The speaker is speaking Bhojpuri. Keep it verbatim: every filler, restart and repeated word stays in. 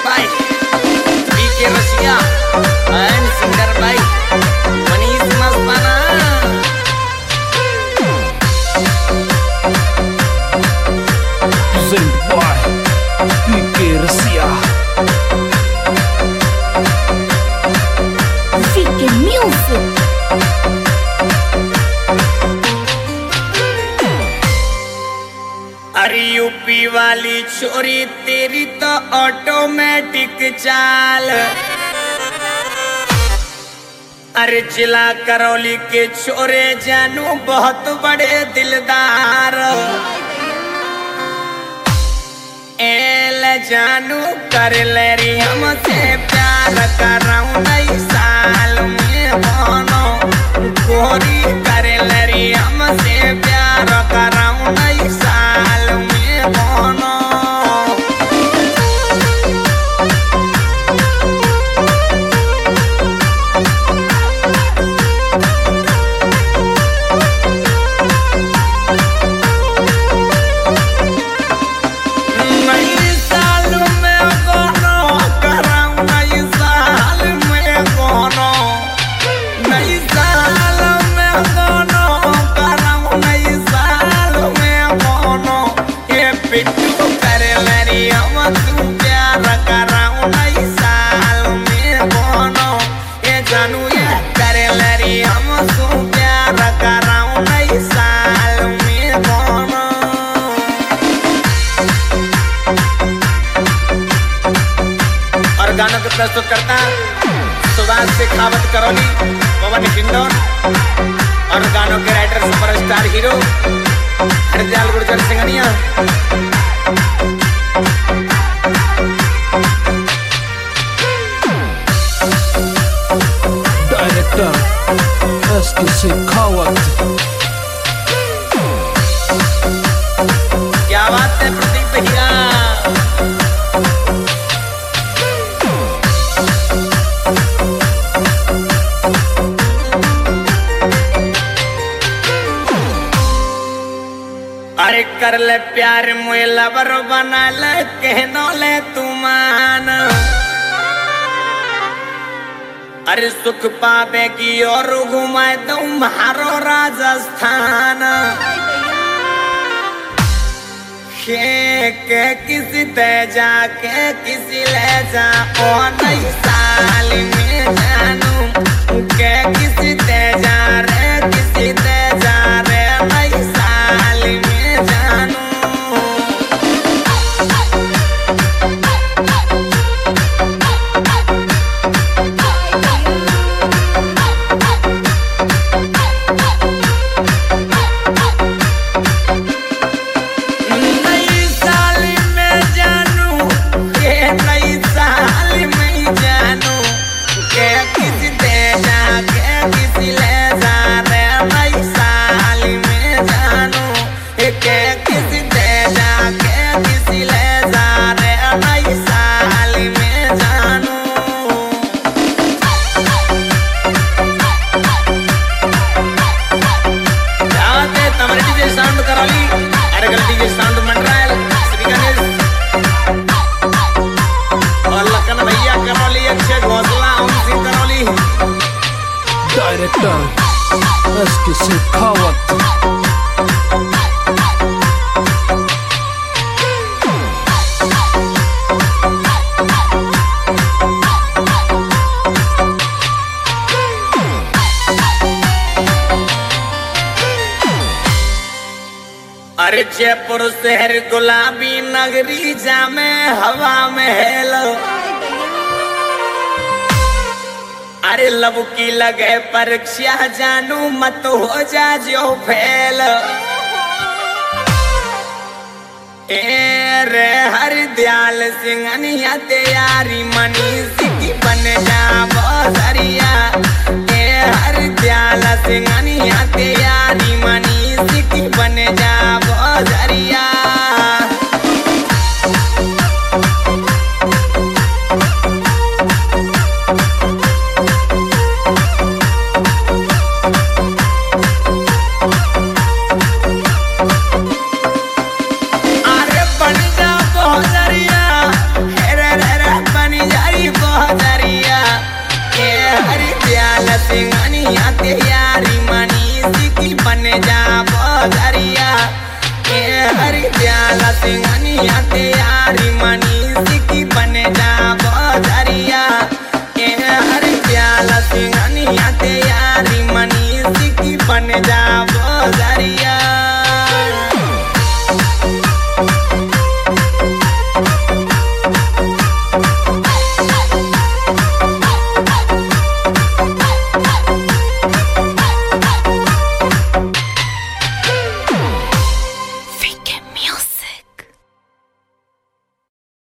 by B K Rasiya and singer by Manish Mastana. Present by B K Rasiya. B K Music. अरे यूपी वाली छोरी तेरी तो ऑटोमेटिक चाल, अरे जिला करौली के छोरे जानू बहुत बड़े दिलदार। एल जानू कर ले री हमसे प्यार कराऊं नई साल में बोनो, गोरी कर ले री हमसे प्यार कराऊं नई साल में बोनो। गानों को प्रस्तुत करता सुभाष शेखावत करौली, पवन हिंडोन और गानों के writer superstar hero Hardayal Gurjar Singhania. Director S K Shekhawat. क्या बात है प्रदीप भैया। अरे कर ले प्यार मुए लवर बना ले कहनो ले तुमान, अरे सुख पावेगी और घुमाए तुम्हारो राजस्थान। के के किसी ते जाके किसी ले जा ओ नई साल में जानू, के किसी ते जा रे किसी ते जा रे नई साल में जानू। Director S K Shekhawat. अरे जयपुर शहर गुलाबी नगरी जामे हवा महल, अरे लब की लगे परीक्षा जानू मत हो जा जो फेल। ए रे हरदयाल सिंघनिया तैयारी मनीष की बन जा बसरिया, ए हरदयाल सिंघनिया तैयारी मनीष की बन जा